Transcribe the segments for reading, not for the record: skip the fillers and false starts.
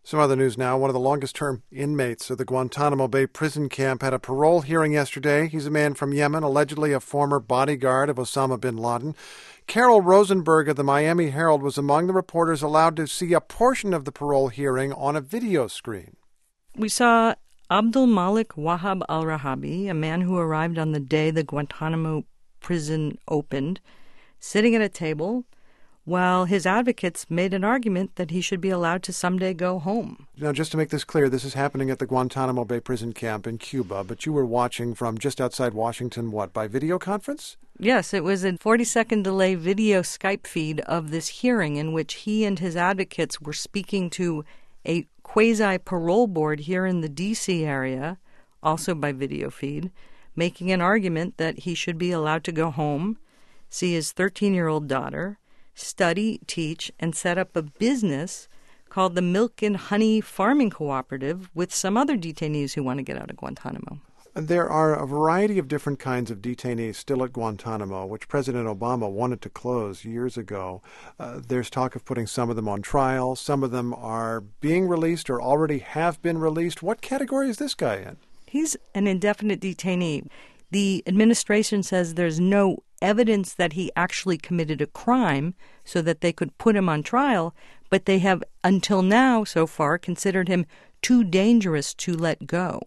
Some other news now. One of the longest-term inmates of the Guantanamo Bay prison camp had a parole hearing yesterday. He's a man from Yemen, allegedly a former bodyguard of Osama bin Laden. Carol Rosenberg of the Miami Herald was among the reporters allowed to see a portion of the parole hearing on a video screen. We saw Abdul Malik Wahab al-Rahabi, a man who arrived on the day the Guantanamo prison opened, sitting at a table while his advocates made an argument that he should be allowed to someday go home. Now, just to make this clear, this is happening at the Guantanamo Bay prison camp in Cuba, but you were watching from just outside Washington, by video conference? Yes, it was a 40-second delay video Skype feed of this hearing in which he and his advocates were speaking to a quasi-parole board here in the D.C. area, also by video feed, making an argument that he should be allowed to go home, see his 13-year-old daughter, study, teach, and set up a business called the Milk and Honey Farming Cooperative with some other detainees who want to get out of Guantanamo. There are a variety of different kinds of detainees still at Guantanamo, which President Obama wanted to close years ago. There's talk of putting some of them on trial. Some of them are being released or already have been released. What category is this guy in? He's an indefinite detainee. The administration says there's no evidence that he actually committed a crime so that they could put him on trial, but they have, until now, so far, considered him too dangerous to let go.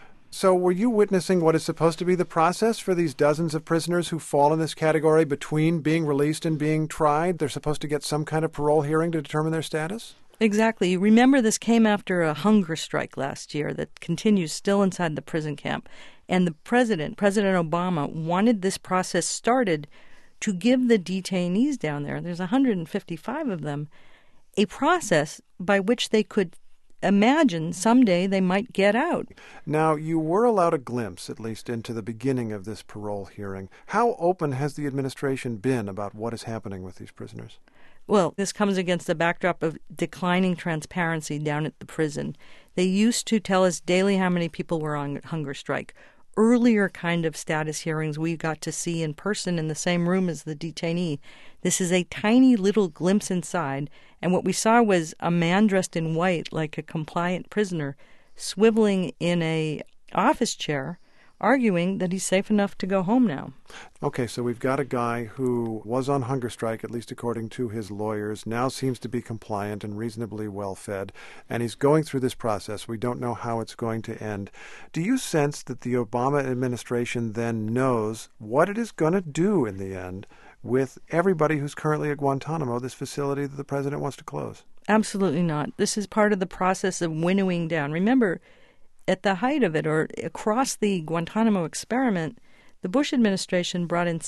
So were you witnessing what is supposed to be the process for these dozens of prisoners who fall in this category between being released and being tried? They're supposed to get some kind of parole hearing to determine their status? Exactly. Remember, this came after a hunger strike last year that continues still inside the prison camp. And the President Obama, wanted this process started to give the detainees down there's 155 of them, a process by which they could imagine someday they might get out. Now, you were allowed a glimpse, at least, into the beginning of this parole hearing. How open has the administration been about what is happening with these prisoners? Well, this comes against the backdrop of declining transparency down at the prison. They used to tell us daily how many people were on hunger strike. Earlier kind of status hearings we got to see in person in the same room as the detainee. This is a tiny little glimpse inside, and what we saw was a man dressed in white like a compliant prisoner swiveling in a office chair, arguing that he's safe enough to go home now. Okay, so we've got a guy who was on hunger strike, at least according to his lawyers, now seems to be compliant and reasonably well-fed, and he's going through this process. We don't know how it's going to end. Do you sense that the Obama administration then knows what it is going to do in the end with everybody who's currently at Guantanamo, this facility that the president wants to close? Absolutely not. This is part of the process of winnowing down. Remember, at the height of it, or across the Guantanamo experiment, the Bush administration brought in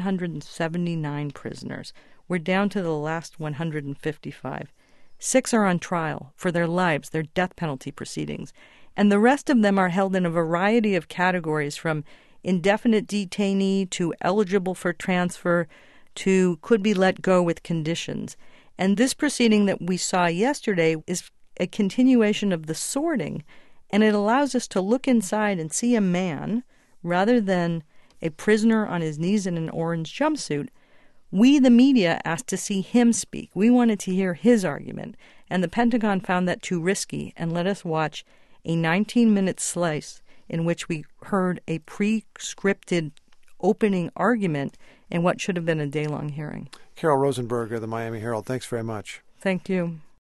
779 prisoners. We're down to the last 155. 6 are on trial for their lives, their death penalty proceedings. And the rest of them are held in a variety of categories, from indefinite detainee to eligible for transfer to could be let go with conditions. And this proceeding that we saw yesterday is a continuation of the sorting, and it allows us to look inside and see a man rather than a prisoner on his knees in an orange jumpsuit. We, the media, asked to see him speak. We wanted to hear his argument, and the Pentagon found that too risky and let us watch a 19-minute slice in which we heard a pre-scripted opening argument in what should have been a day-long hearing. Carol Rosenberg of the Miami Herald, thanks very much. Thank you.